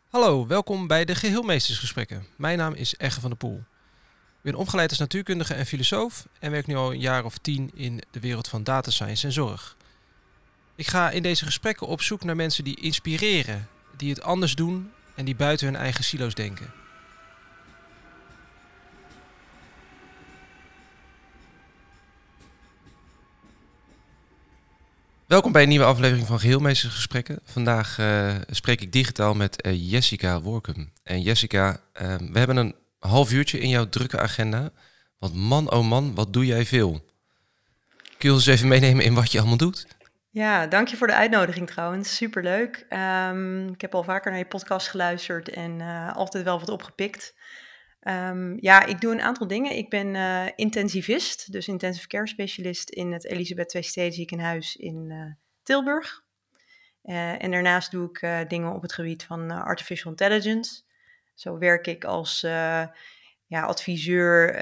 Hallo, welkom bij de Geheelmeestersgesprekken. Mijn naam is Egge van der Poel. Ik ben opgeleid als natuurkundige en filosoof en werk nu al een jaar of 10 in de wereld van data science en zorg. Ik ga in deze gesprekken op zoek naar mensen die inspireren, die het anders doen en die buiten hun eigen silo's denken. Welkom bij een nieuwe aflevering van Geheelmeestersgesprekken. Vandaag spreek ik digitaal met Jessica Workum. En Jessica, we hebben een half uurtje in jouw drukke agenda. Want man, oh man, wat doe jij veel. Kun je ons even meenemen in wat je allemaal doet? Ja, dank je voor de uitnodiging trouwens. Superleuk. Ik heb al vaker naar je podcast geluisterd en altijd wel wat opgepikt. Ja, ik doe een aantal dingen. Ik ben intensivist, dus intensive care specialist in het Elisabeth II Steden ziekenhuis in Tilburg. En daarnaast doe ik dingen op het gebied van artificial intelligence. Zo werk ik als adviseur,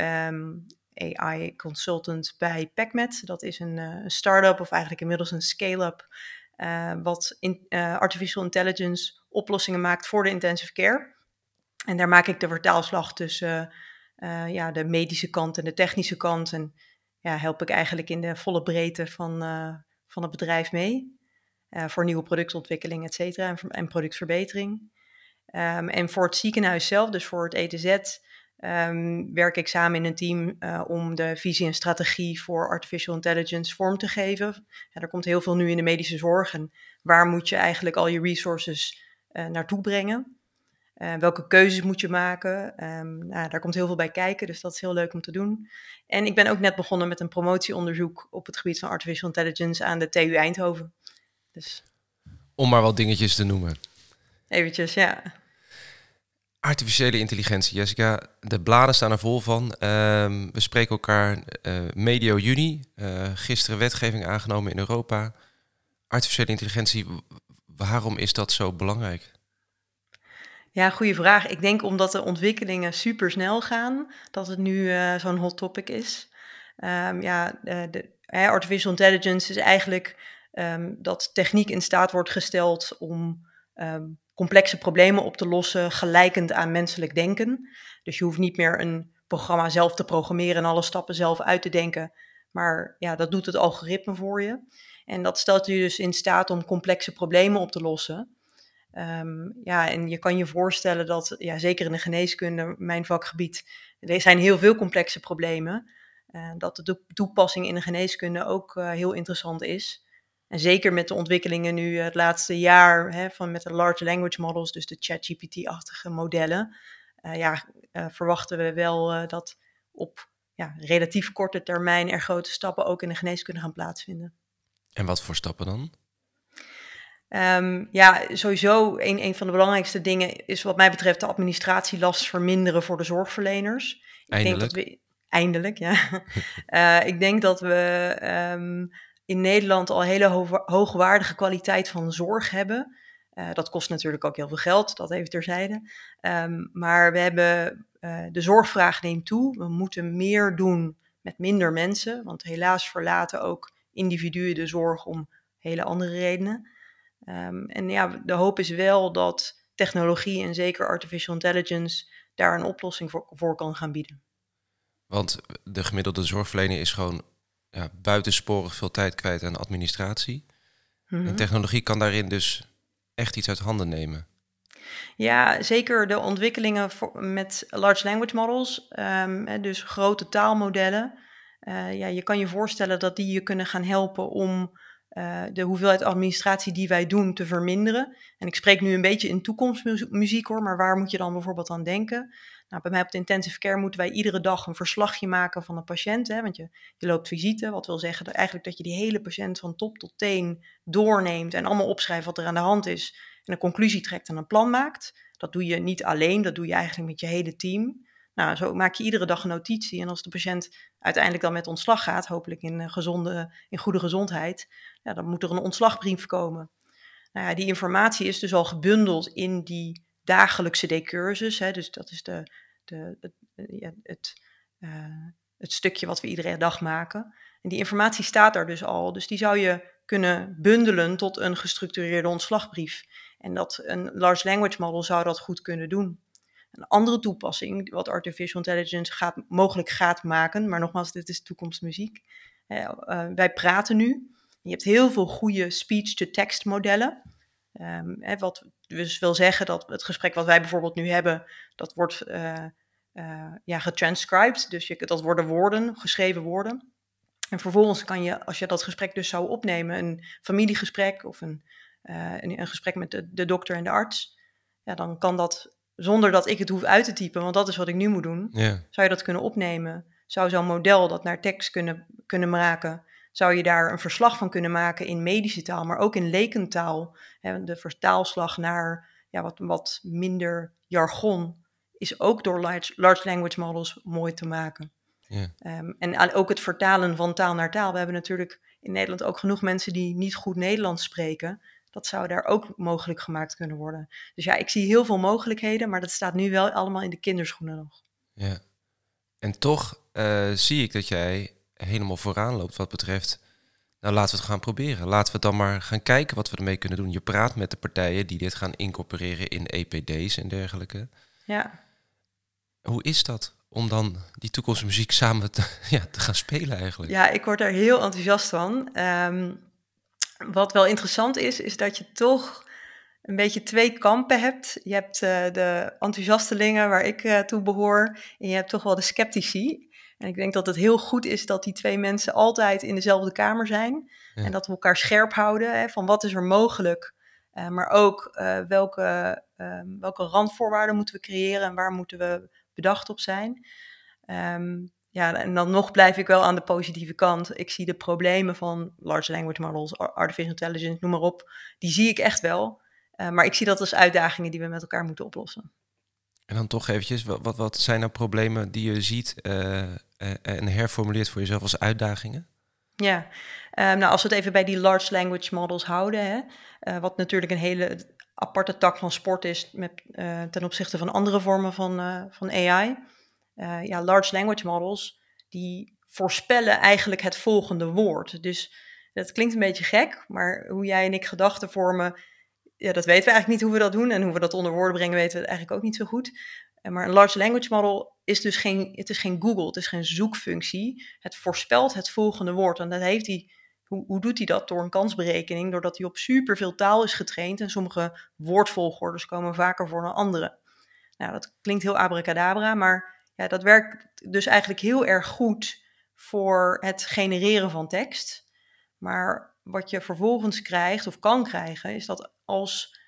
AI consultant bij PacMed. Dat is een start-up of eigenlijk inmiddels een scale-up wat artificial intelligence oplossingen maakt voor de intensive care. En daar maak ik de vertaalslag tussen de medische kant en de technische kant. En help ik eigenlijk in de volle breedte van het bedrijf mee. Voor nieuwe productontwikkeling, et cetera, en productverbetering. En voor het ziekenhuis zelf, dus voor het ETZ, werk ik samen in een team om de visie en strategie voor artificial intelligence vorm te geven. Ja, er komt heel veel nu in de medische zorg en waar moet je eigenlijk al je resources naartoe brengen? Welke keuzes moet je maken? Daar komt heel veel bij kijken, dus dat is heel leuk om te doen. En ik ben ook net begonnen met een promotieonderzoek op het gebied van artificial intelligence aan de TU Eindhoven. Dus Om maar wat dingetjes te noemen. eventjes, ja. Artificiële intelligentie, Jessica. De bladen staan er vol van. We spreken elkaar medio juni. Gisteren wetgeving aangenomen in Europa. Artificiële intelligentie, waarom is dat zo belangrijk? Ja, goede vraag. Ik denk omdat de ontwikkelingen super snel gaan, dat het nu zo'n hot topic is. Artificial intelligence is eigenlijk dat techniek in staat wordt gesteld om complexe problemen op te lossen, gelijkend aan menselijk denken. Dus je hoeft niet meer een programma zelf te programmeren en alle stappen zelf uit te denken, maar ja, dat doet het algoritme voor je. En dat stelt je dus in staat om complexe problemen op te lossen. En je kan je voorstellen dat, ja, zeker in de geneeskunde, mijn vakgebied, er zijn heel veel complexe problemen. Dat de toepassing in de geneeskunde ook heel interessant is. En zeker met de ontwikkelingen nu het laatste jaar met de large language models, dus de ChatGPT-achtige modellen, verwachten we wel dat op relatief korte termijn er grote stappen ook in de geneeskunde gaan plaatsvinden. En wat voor stappen dan? Sowieso een van de belangrijkste dingen is wat mij betreft de administratielast verminderen voor de zorgverleners. Ik denk dat Eindelijk. we eindelijk, ja. Ik denk dat we in Nederland al hele hoogwaardige kwaliteit van zorg hebben. Dat kost natuurlijk ook heel veel geld, dat even terzijde. Maar we hebben de zorgvraag neemt toe. We moeten meer doen met minder mensen, want helaas verlaten ook individuen de zorg om hele andere redenen. De hoop is wel dat technologie en zeker artificial intelligence daar een oplossing voor kan gaan bieden. Want de gemiddelde zorgverlener is gewoon buitensporig veel tijd kwijt aan administratie. En Mhm. technologie kan daarin dus echt iets uit handen nemen. Ja, zeker de ontwikkelingen met large language models, dus grote taalmodellen. Je kan je voorstellen dat die je kunnen gaan helpen om de hoeveelheid administratie die wij doen te verminderen. En ik spreek nu een beetje in toekomstmuziek hoor, maar waar moet je dan bijvoorbeeld aan denken? Nou, bij mij op de intensive care moeten wij iedere dag een verslagje maken van een patiënt. Want je loopt visite, wat wil zeggen dat je die hele patiënt van top tot teen doorneemt en allemaal opschrijft wat er aan de hand is. En een conclusie trekt en een plan maakt. Dat doe je niet alleen, dat doe je eigenlijk met je hele team. Nou, zo maak je iedere dag een notitie. En als de patiënt uiteindelijk dan met ontslag gaat, hopelijk in goede gezondheid, ja, dan moet er een ontslagbrief komen. Nou ja, die informatie is dus al gebundeld in die dagelijkse decursus. Dus dat is de, het, ja, het stukje wat we iedere dag maken. En die informatie staat daar dus al. Dus die zou je kunnen bundelen tot een gestructureerde ontslagbrief. En dat een large language model zou dat goed kunnen doen. Een andere toepassing, wat artificial intelligence mogelijk gaat maken, maar nogmaals, dit is toekomstmuziek. Wij praten nu. Je hebt heel veel goede speech-to-text modellen. Wat dus wil zeggen dat het gesprek wat wij bijvoorbeeld nu hebben, dat wordt getranscribed. Dus dat worden woorden, geschreven woorden. En vervolgens kan je, als je dat gesprek dus zou opnemen, een familiegesprek of een gesprek met de dokter en de arts, ja, dan kan dat, zonder dat ik het hoef uit te typen, want dat is wat ik nu moet doen, zou je dat kunnen opnemen. Zou zo'n model dat naar tekst kunnen maken, zou je daar een verslag van kunnen maken in medische taal, maar ook in lekentaal. De vertaalslag naar wat minder jargon is ook door large language models mooi te maken. Ja. En ook het vertalen van taal naar taal. We hebben natuurlijk in Nederland ook genoeg mensen die niet goed Nederlands spreken. Dat zou daar ook mogelijk gemaakt kunnen worden. Dus ja, ik zie heel veel mogelijkheden, maar dat staat nu wel allemaal in de kinderschoenen nog. Ja. En toch zie ik dat jij helemaal vooraan loopt wat betreft, nou laten we het gaan proberen. Laten we dan maar gaan kijken wat we ermee kunnen doen. Je praat met de partijen die dit gaan incorporeren in EPD's en dergelijke. Ja. Hoe is dat om dan die toekomstmuziek samen te gaan spelen eigenlijk? Ja, ik word er heel enthousiast van. Wat wel interessant is dat je toch een beetje twee kampen hebt. Je hebt de enthousiastelingen waar ik toe behoor en je hebt toch wel de sceptici. En ik denk dat het heel goed is dat die twee mensen altijd in dezelfde kamer zijn. Ja. En dat we elkaar scherp houden van wat is er mogelijk. Maar ook welke randvoorwaarden moeten we creëren en waar moeten we bedacht op zijn. En dan nog blijf ik wel aan de positieve kant. Ik zie de problemen van large language models, artificial intelligence, noem maar op. Die zie ik echt wel. Maar ik zie dat als uitdagingen die we met elkaar moeten oplossen. En dan toch eventjes, wat zijn nou problemen die je ziet en herformuleert voor jezelf als uitdagingen? Ja, als we het even bij die large language models houden, wat natuurlijk een hele aparte tak van sport is ten opzichte van andere vormen van AI. Large language models, die voorspellen eigenlijk het volgende woord. Dus dat klinkt een beetje gek, maar hoe jij en ik gedachten vormen, ja, dat weten we eigenlijk niet hoe we dat doen. En hoe we dat onder woorden brengen, weten we eigenlijk ook niet zo goed. Maar een large language model is dus geen Google, het is geen zoekfunctie. Het voorspelt het volgende woord. En dat heeft hij. Hoe doet hij dat? Door een kansberekening, doordat hij op superveel taal is getraind en sommige woordvolgordes komen vaker voor dan andere. Nou, dat klinkt heel abracadabra, maar ja, dat werkt dus eigenlijk heel erg goed voor het genereren van tekst. Maar wat je vervolgens krijgt of kan krijgen, is dat als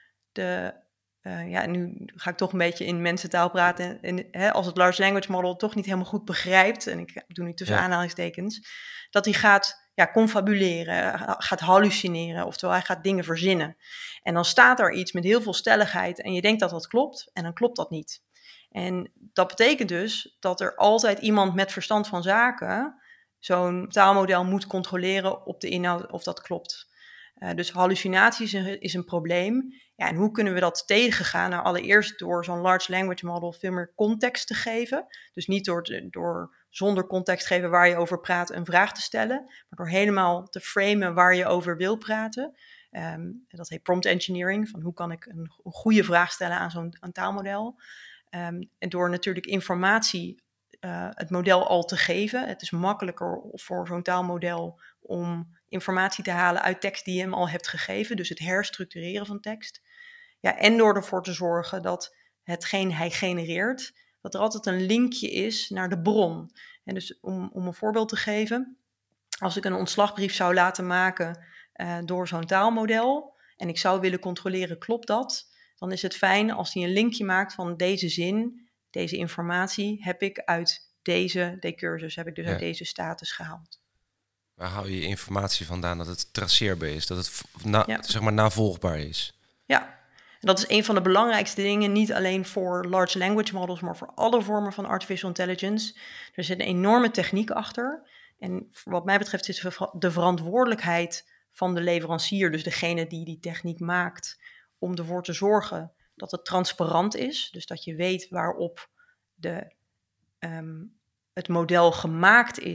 nu ga ik toch een beetje in mensentaal praten. Als het large language model toch niet helemaal goed begrijpt, en ik doe nu tussen aanhalingstekens, dat hij gaat confabuleren, gaat hallucineren, oftewel hij gaat dingen verzinnen. En dan staat er iets met heel veel stelligheid en je denkt dat dat klopt en dan klopt dat niet. En dat betekent dus dat er altijd iemand met verstand van zaken zo'n taalmodel moet controleren op de inhoud of dat klopt. Dus hallucinaties is een probleem. Ja, en hoe kunnen we dat tegengaan? Nou, allereerst door zo'n large language model veel meer context te geven. Dus niet door zonder context geven waar je over praat een vraag te stellen, maar door helemaal te framen waar je over wil praten. Dat heet prompt engineering, van hoe kan ik een goede vraag stellen aan zo'n taalmodel. En door natuurlijk informatie het model al te geven. Het is makkelijker voor zo'n taalmodel om informatie te halen uit tekst die je hem al hebt gegeven. Dus het herstructureren van tekst. Ja, en door ervoor te zorgen dat hetgeen hij genereert, dat er altijd een linkje is naar de bron. En dus om een voorbeeld te geven, als ik een ontslagbrief zou laten maken door zo'n taalmodel en ik zou willen controleren, klopt dat? Dan is het fijn als hij een linkje maakt van deze zin, deze informatie heb ik uit deze decursus, heb ik dus uit deze status gehaald. Waar hou je informatie vandaan dat het traceerbaar is, dat het zeg maar navolgbaar is? Ja, en dat is een van de belangrijkste dingen, niet alleen voor large language models, maar voor alle vormen van artificial intelligence. Er zit een enorme techniek achter. En wat mij betreft is de verantwoordelijkheid van de leverancier, dus degene die die techniek maakt, om ervoor te zorgen dat het transparant is. Dus dat je weet waarop het model gemaakt is,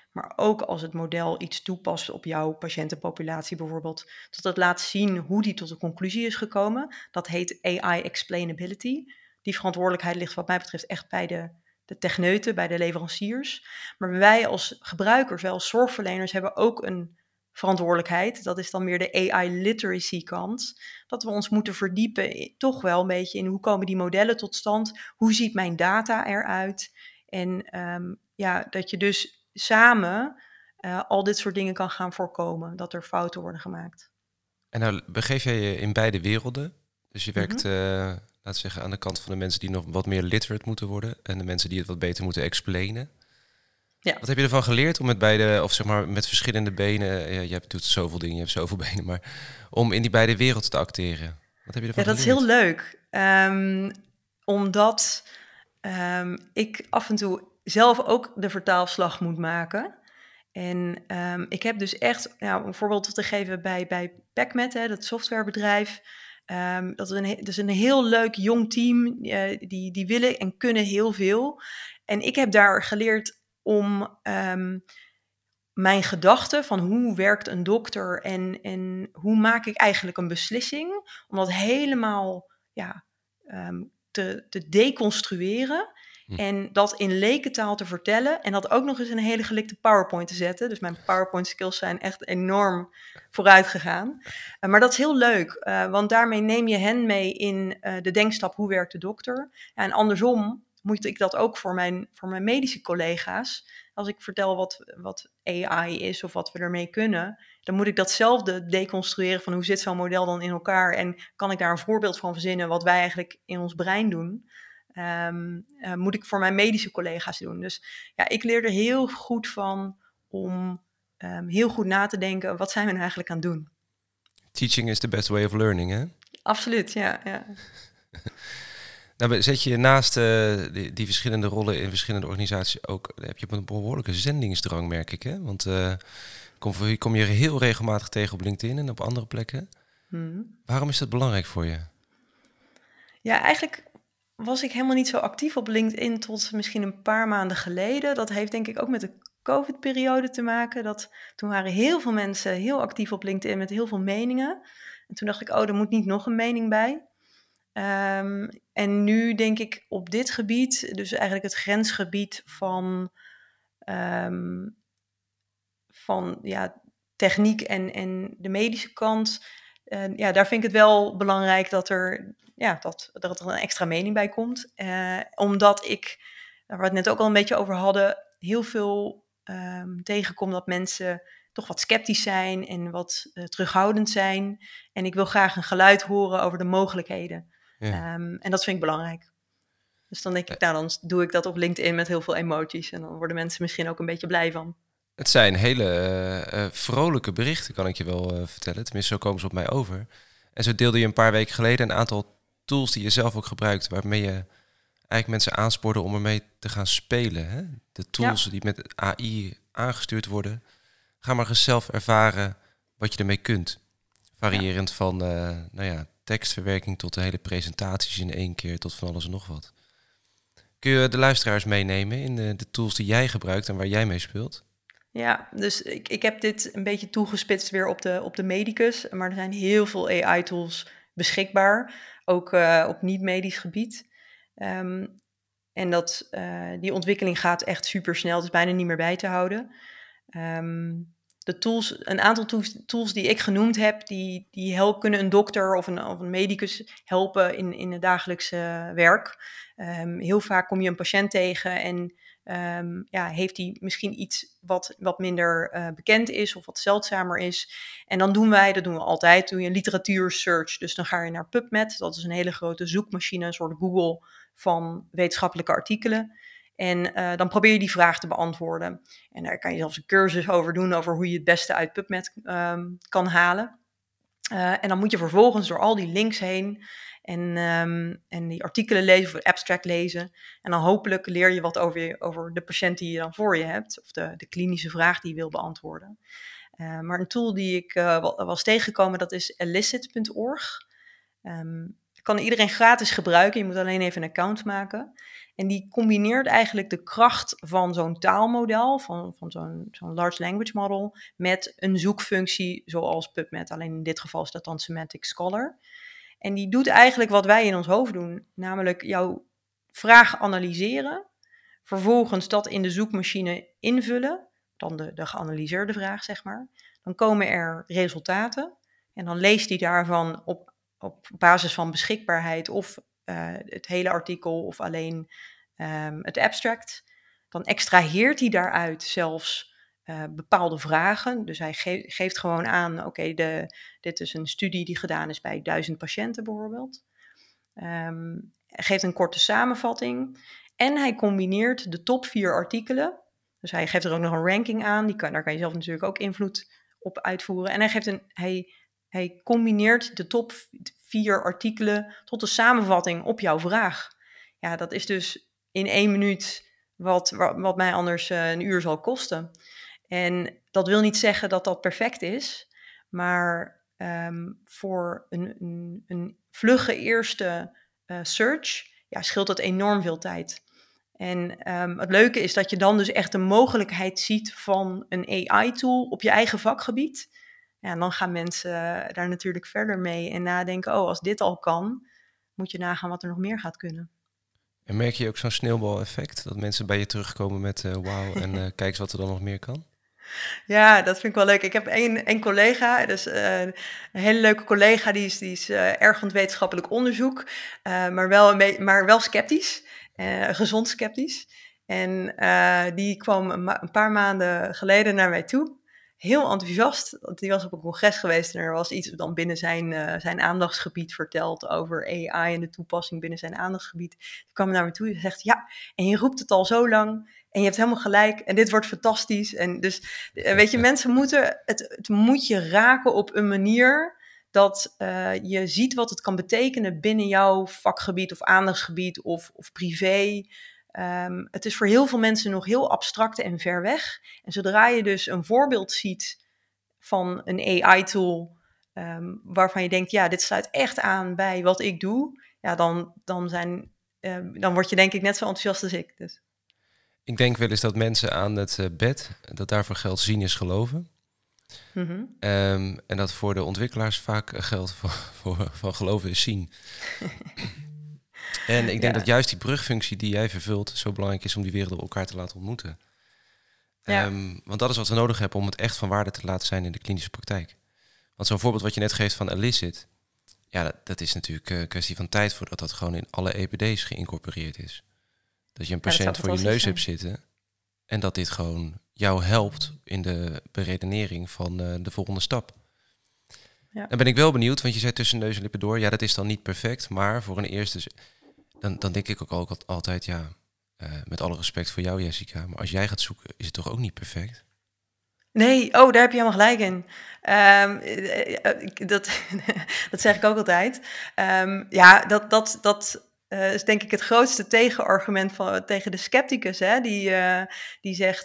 maar ook als het model iets toepast op jouw patiëntenpopulatie bijvoorbeeld, dat het laat zien hoe die tot een conclusie is gekomen. Dat heet AI explainability. Die verantwoordelijkheid ligt wat mij betreft echt bij de techneuten, bij de leveranciers. Maar wij als gebruikers, wij als zorgverleners hebben ook een verantwoordelijkheid. Dat is dan meer de AI literacy kant. Dat we ons moeten verdiepen toch wel een beetje in hoe komen die modellen tot stand? Hoe ziet mijn data eruit? En ja, dat je dus samen al dit soort dingen kan gaan voorkomen. Dat er fouten worden gemaakt. En nou begeef jij je in beide werelden. Dus je werkt, Mhm. laten we zeggen, aan de kant van de mensen die nog wat meer literate moeten worden. En de mensen die het wat beter moeten explainen. Ja. Wat heb je ervan geleerd om met beide, of zeg maar met verschillende benen, je doet zoveel dingen, je hebt zoveel benen, maar om in die beide werelden te acteren? Wat heb je Ja, ervan dat is heel geleerd? leuk. Omdat ik af en toe zelf ook de vertaalslag moet maken. En ik heb dus echt, om een voorbeeld te geven bij PacMed, hè, dat softwarebedrijf. Dat is een heel leuk jong team. Die willen en kunnen heel veel. En ik heb daar geleerd om mijn gedachten van hoe werkt een dokter en hoe maak ik eigenlijk een beslissing, om dat helemaal ja, te deconstrueren Hm. en dat in lekentaal te vertellen en dat ook nog eens in een hele gelikte PowerPoint te zetten. Dus mijn PowerPoint skills zijn echt enorm vooruit gegaan. Maar dat is heel leuk, want daarmee neem je hen mee in de denkstap hoe werkt de dokter. Ja, en andersom moet ik dat ook voor mijn medische collega's. Als ik vertel wat AI is of wat we ermee kunnen, dan moet ik datzelfde deconstrueren van hoe zit zo'n model dan in elkaar en kan ik daar een voorbeeld van verzinnen wat wij eigenlijk in ons brein doen. Moet ik voor mijn medische collega's doen. Dus ja, ik leer er heel goed van om heel goed na te denken, wat zijn we nou eigenlijk aan het doen? Teaching is the best way of learning, hè? Absoluut, ja. Ja. Nou, zet je naast die verschillende rollen in verschillende organisaties ook, heb je een behoorlijke zendingsdrang, merk ik, hè? Want kom je heel regelmatig tegen op LinkedIn en op andere plekken. Mhm. Waarom is dat belangrijk voor je? Ja, eigenlijk was ik helemaal niet zo actief op LinkedIn tot misschien een paar maanden geleden. Dat heeft denk ik ook met de COVID-periode te maken. Toen waren heel veel mensen heel actief op LinkedIn met heel veel meningen. En toen dacht ik, oh, er moet niet nog een mening bij. En nu denk ik op dit gebied, dus eigenlijk het grensgebied ehm, van ja, techniek en de medische kant. Ja, daar vind ik het wel belangrijk dat er een extra mening bij komt. Omdat ik, waar we het net ook al een beetje over hadden, heel veel tegenkom dat mensen toch wat sceptisch zijn en wat terughoudend zijn. En ik wil graag een geluid horen over de mogelijkheden. Ja. En dat vind ik belangrijk. Dus dan denk Eh, ik, nou, dan doe ik dat op LinkedIn met heel veel emojis. En dan worden mensen misschien ook een beetje blij van. Het zijn hele vrolijke berichten, kan ik je wel vertellen. Tenminste, zo komen ze op mij over. En zo deelde je een paar weken geleden een aantal tools die je zelf ook gebruikt, waarmee je eigenlijk mensen aanspoorde om ermee te gaan spelen. Hè? De tools Ja, die met AI aangestuurd worden. Ga maar eens zelf ervaren wat je ermee kunt. ja. Variërend van tekstverwerking tot de hele presentaties in één keer, tot van alles en nog wat. Kun je de luisteraars meenemen in de tools die jij gebruikt en waar jij mee speelt? Ja, dus ik heb dit een beetje toegespitst weer op de medicus. Maar er zijn heel veel AI-tools beschikbaar, ook op niet-medisch gebied. Ehm, en die ontwikkeling gaat echt super snel. Het is bijna niet meer bij te houden. Ehm, een aantal tools die ik genoemd heb, die kunnen een dokter of een medicus helpen in het dagelijkse werk. Heel vaak kom je een patiënt tegen en ja, heeft hij misschien iets wat minder bekend is of wat zeldzamer is. En dan dat doen we altijd, doe je een literatuursearch. Dus dan ga je naar PubMed, dat is een hele grote zoekmachine, een soort Google van wetenschappelijke artikelen. En dan probeer je die vraag te beantwoorden. En daar kan je zelfs een cursus over doen, over hoe je het beste uit PubMed kan halen. En dan moet je vervolgens door al die links heen en die artikelen lezen of het abstract lezen. En dan hopelijk leer je wat over de patiënt die je dan voor je hebt, of de klinische vraag die je wil beantwoorden. Maar een tool die ik was tegengekomen, dat is elicit.org. Kan iedereen gratis gebruiken. Je moet alleen even een account maken. En die combineert eigenlijk de kracht van zo'n taalmodel, van zo'n large language model, met een zoekfunctie zoals PubMed. Alleen in dit geval is dat dan Semantic Scholar. En die doet eigenlijk wat wij in ons hoofd doen, namelijk jouw vraag analyseren, vervolgens dat in de zoekmachine invullen, dan de geanalyseerde vraag, zeg maar. Dan komen er resultaten en dan leest die daarvan op basis van beschikbaarheid of het hele artikel of alleen het abstract. Dan extraheert hij daaruit zelfs bepaalde vragen. Dus hij geeft gewoon aan, oké, dit is een studie die gedaan is bij 1000 patiënten bijvoorbeeld. Hij geeft een korte samenvatting en hij combineert de top 4 artikelen. Dus hij geeft er ook nog een ranking aan. Daar kan je zelf natuurlijk ook invloed op uitvoeren. En hij combineert de top 4 artikelen tot een samenvatting op jouw vraag. Ja, dat is dus in 1 minuut wat mij anders een uur zal kosten. En dat wil niet zeggen dat dat perfect is, maar voor een vlugge eerste search scheelt dat enorm veel tijd. En het leuke is dat je dan dus echt de mogelijkheid ziet van een AI-tool op je eigen vakgebied. Ja, en dan gaan mensen daar natuurlijk verder mee en nadenken, oh, als dit al kan, moet je nagaan wat er nog meer gaat kunnen. En merk je ook zo'n sneeuwbaleffect? Dat mensen bij je terugkomen met wauw en kijk eens wat er dan nog meer kan? Ja, dat vind ik wel leuk. Ik heb één collega, dus een hele leuke collega, die is erg van het wetenschappelijk onderzoek, maar wel sceptisch, gezond sceptisch. En die kwam een paar maanden geleden naar mij toe. Heel enthousiast, want die was op een congres geweest en er was iets dan binnen zijn aandachtsgebied verteld over AI en de toepassing binnen zijn aandachtsgebied. Die kwam naar me toe en zegt, ja, en je roept het al zo lang en je hebt helemaal gelijk en dit wordt fantastisch. En dus, weet je, mensen moeten, het moet je raken op een manier dat je ziet wat het kan betekenen binnen jouw vakgebied of aandachtsgebied of privé. Het is voor heel veel mensen nog heel abstract en ver weg. En zodra je dus een voorbeeld ziet van een AI-tool waarvan je denkt, ja, dit sluit echt aan bij wat ik doe, ja, dan word je denk ik net zo enthousiast als ik. Dus. Ik denk wel eens dat mensen aan het bed, dat daarvoor geld zien is geloven. Mm-hmm. En dat voor de ontwikkelaars vaak geldt van geloven is zien. En ik denk dat juist die brugfunctie die jij vervult zo belangrijk is om die werelden elkaar te laten ontmoeten. Ja. Want dat is wat we nodig hebben om het echt van waarde te laten zijn in de klinische praktijk. Want zo'n voorbeeld wat je net geeft van Elicit, ja, dat is natuurlijk een kwestie van tijd voordat dat gewoon in alle EPD's geïncorporeerd is. Dat je een patiënt voor je neus hebt zitten en dat dit gewoon jou helpt in de beredenering van de volgende stap. Ja. Dan ben ik wel benieuwd, want je zei tussen neus en lippen door, ja, dat is dan niet perfect, maar voor een eerste, dan denk ik ook altijd, ja, met alle respect voor jou, Jessica, maar als jij gaat zoeken, is het toch ook niet perfect? Nee, daar heb je helemaal gelijk in. Dat zeg ik ook altijd. Ja, dat is denk ik het grootste tegenargument tegen de scepticus, hè? Die zegt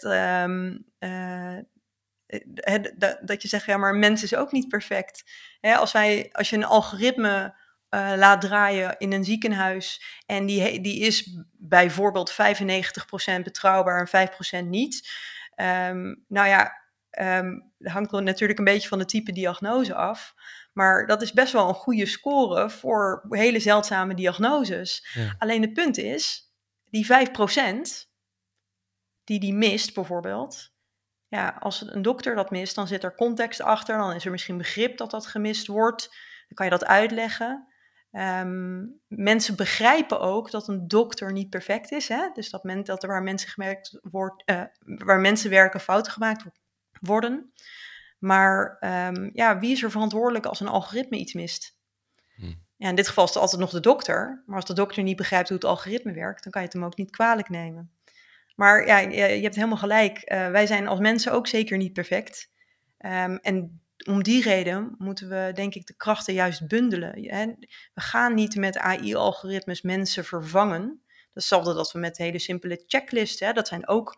dat je zegt, ja, maar een mens is ook niet perfect. Hè, als je een algoritme laat draaien in een ziekenhuis en die is bijvoorbeeld 95% betrouwbaar en 5% niet. Nou ja, dat hangt er natuurlijk een beetje van de type diagnose af. Maar dat is best wel een goede score voor hele zeldzame diagnoses. Ja. Alleen het punt is, die 5% die mist bijvoorbeeld. Ja, als een dokter dat mist, dan zit er context achter. Dan is er misschien begrip dat gemist wordt. Dan kan je dat uitleggen. Mensen begrijpen ook dat een dokter niet perfect is. Hè? Dus dat er waar mensen werken fouten gemaakt worden. Maar wie is er verantwoordelijk als een algoritme iets mist? Ja, in dit geval is het altijd nog de dokter. Maar als de dokter niet begrijpt hoe het algoritme werkt, dan kan je het hem ook niet kwalijk nemen. Maar ja, je hebt helemaal gelijk. Wij zijn als mensen ook zeker niet perfect. En om die reden moeten we, denk ik, de krachten juist bundelen. We gaan niet met AI-algoritmes mensen vervangen. Dat is hetzelfde dat we met hele simpele checklisten. Dat zijn ook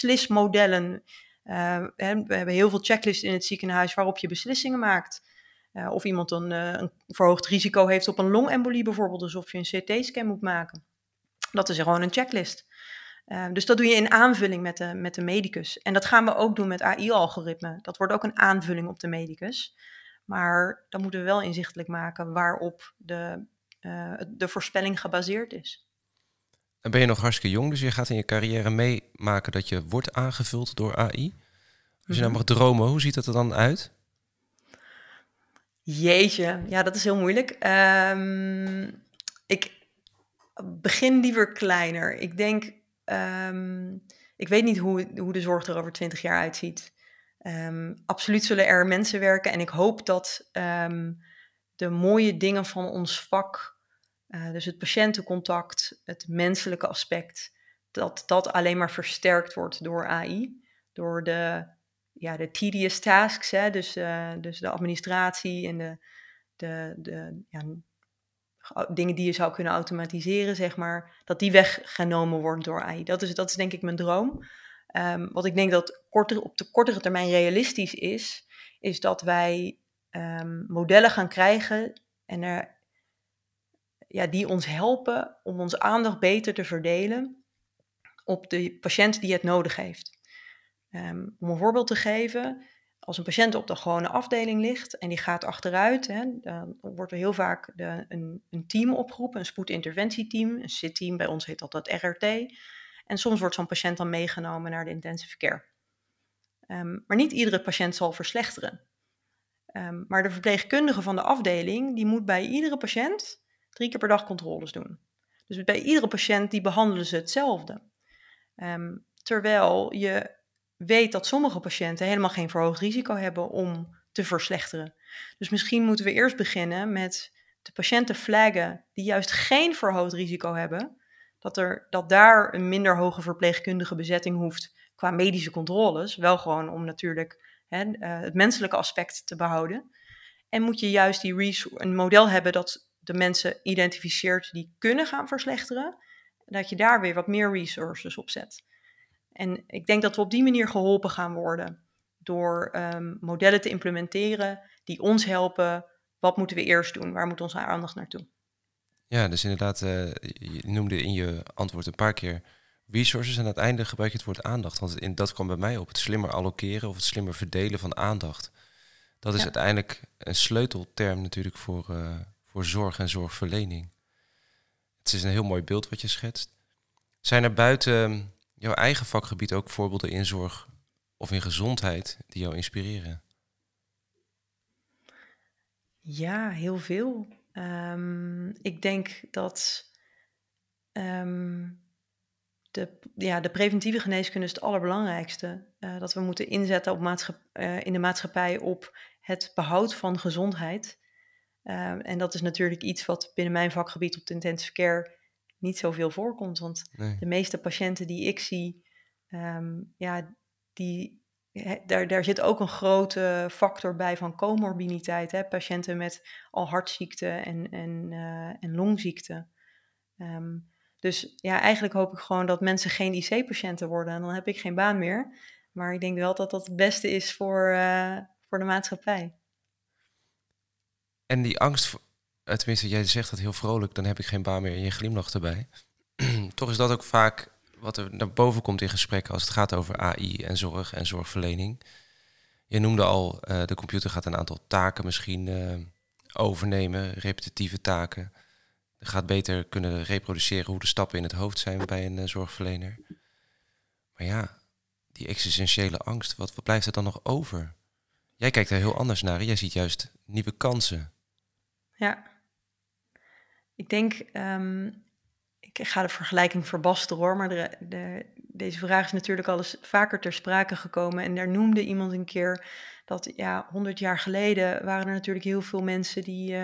beslismodellen. We hebben heel veel checklists in het ziekenhuis waarop je beslissingen maakt. Of iemand een verhoogd risico heeft op een longembolie bijvoorbeeld, dus of je een CT-scan moet maken. Dat is gewoon een checklist. Dus dat doe je in aanvulling met de medicus. En dat gaan we ook doen met AI-algoritme. Dat wordt ook een aanvulling op de medicus. Maar dan moeten we wel inzichtelijk maken waarop de voorspelling gebaseerd is. Dan ben je nog hartstikke jong, dus je gaat in je carrière meemaken dat je wordt aangevuld door AI. Als je nou mag dromen, hoe ziet dat er dan uit? Jeetje, ja, dat is heel moeilijk. Ik begin liever kleiner. Ik denk, ik weet niet hoe de zorg er over 20 jaar uitziet. Absoluut zullen er mensen werken en ik hoop dat de mooie dingen van ons vak, dus het patiëntencontact, het menselijke aspect, dat dat alleen maar versterkt wordt door AI. Door de tedious tasks, hè, dus de administratie en dingen die je zou kunnen automatiseren, zeg maar, dat die weggenomen worden door AI. Dat is denk ik mijn droom. Wat ik denk dat op de kortere termijn realistisch is dat wij modellen gaan krijgen en die ons helpen om onze aandacht beter te verdelen op de patiënt die het nodig heeft. Om een voorbeeld te geven, als een patiënt op de gewone afdeling ligt en die gaat achteruit, hè, dan wordt er heel vaak een team opgeroepen, een spoedinterventieteam, een SIT-team, bij ons heet dat RRT. En soms wordt zo'n patiënt dan meegenomen naar de intensive care. Maar niet iedere patiënt zal verslechteren. Maar de verpleegkundige van de afdeling, die moet bij iedere patiënt 3 keer per dag controles doen. Dus bij iedere patiënt die behandelen ze hetzelfde. Terwijl je weet dat sommige patiënten helemaal geen verhoogd risico hebben om te verslechteren. Dus misschien moeten we eerst beginnen met de patiënten flaggen die juist geen verhoogd risico hebben. Dat daar een minder hoge verpleegkundige bezetting hoeft qua medische controles. Wel gewoon om natuurlijk het menselijke aspect te behouden. En moet je juist een model hebben dat de mensen identificeert die kunnen gaan verslechteren. Dat je daar weer wat meer resources op zet. En ik denk dat we op die manier geholpen gaan worden door modellen te implementeren die ons helpen. Wat moeten we eerst doen? Waar moet onze aandacht naartoe? Ja, dus inderdaad, je noemde in je antwoord een paar keer resources en aan het einde gebruik je het woord aandacht. Want dat kwam bij mij op, het slimmer allokeren of het slimmer verdelen van aandacht. Dat is uiteindelijk een sleutelterm natuurlijk voor zorg en zorgverlening. Het is een heel mooi beeld wat je schetst. Zijn er buiten jouw eigen vakgebied ook voorbeelden in zorg of in gezondheid die jou inspireren? Ja, heel veel. Ik denk dat ehm, de preventieve geneeskunde is het allerbelangrijkste. Dat we moeten inzetten in de maatschappij op het behoud van gezondheid. En dat is natuurlijk iets wat binnen mijn vakgebied op de intensive care niet zoveel voorkomt. Want Nee. de meeste patiënten die ik zie, ja, daar zit ook een grote factor bij van comorbiditeit. Hè? Patiënten met al hartziekte en longziekte. Ehm, dus ja, eigenlijk hoop ik gewoon dat mensen geen IC-patiënten worden. En dan heb ik geen baan meer. Maar ik denk wel dat dat het beste is voor de maatschappij. En die angst, tenminste jij zegt dat heel vrolijk, dan heb ik geen baan meer en je glimlacht erbij. Toch is dat ook vaak wat er naar boven komt in gesprekken als het gaat over AI en zorg en zorgverlening. Je noemde al, de computer gaat een aantal taken misschien overnemen, repetitieve taken. Gaat beter kunnen reproduceren hoe de stappen in het hoofd zijn bij een zorgverlener. Maar ja, die existentiële angst, wat blijft er dan nog over? Jij kijkt er heel anders naar. Jij ziet juist nieuwe kansen. Ja, ik denk, ik ga de vergelijking verbasteren hoor, maar deze vraag is natuurlijk al eens vaker ter sprake gekomen. En daar noemde iemand een keer dat, ja, 100 jaar geleden waren er natuurlijk heel veel mensen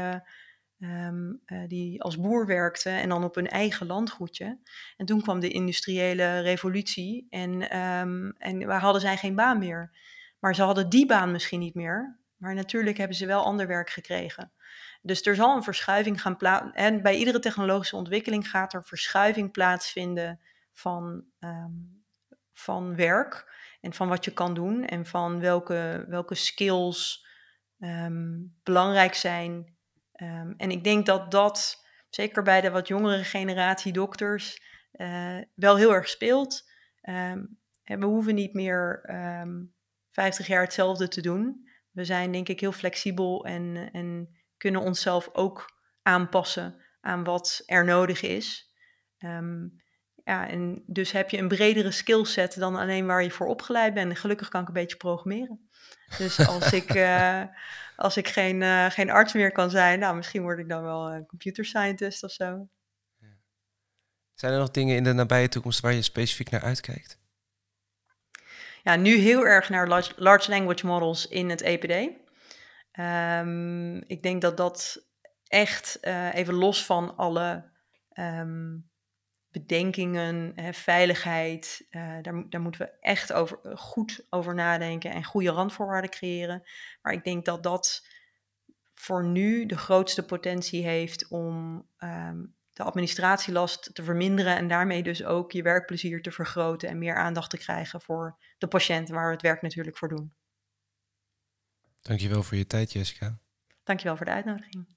die als boer werkten en dan op hun eigen landgoedje. En toen kwam de industriële revolutie en waar hadden zij geen baan meer. Maar ze hadden die baan misschien niet meer, maar natuurlijk hebben ze wel ander werk gekregen. Dus er zal een verschuiving gaan plaatsvinden. En bij iedere technologische ontwikkeling gaat er verschuiving plaatsvinden van werk en van wat je kan doen en van welke skills belangrijk zijn. En ik denk dat dat, zeker bij de wat jongere generatie dokters, wel heel erg speelt. En we hoeven niet meer 50 jaar hetzelfde te doen. We zijn denk ik heel flexibel en kunnen onszelf ook aanpassen aan wat er nodig is. Ehm, ja, en dus heb je een bredere skillset dan alleen waar je voor opgeleid bent. En gelukkig kan ik een beetje programmeren. Dus als ik geen arts meer kan zijn, nou, misschien word ik dan wel een computer scientist of zo. Zijn er nog dingen in de nabije toekomst waar je specifiek naar uitkijkt? Ja, nu heel erg naar large language models in het EPD. Ik denk dat dat echt, even los van alle ehm, bedenkingen, veiligheid, daar moeten we echt goed over nadenken en goede randvoorwaarden creëren. Maar ik denk dat dat voor nu de grootste potentie heeft om de administratielast te verminderen en daarmee dus ook je werkplezier te vergroten en meer aandacht te krijgen voor de patiënt, waar we het werk natuurlijk voor doen. Dankjewel voor je tijd, Jessica. Dankjewel voor de uitnodiging.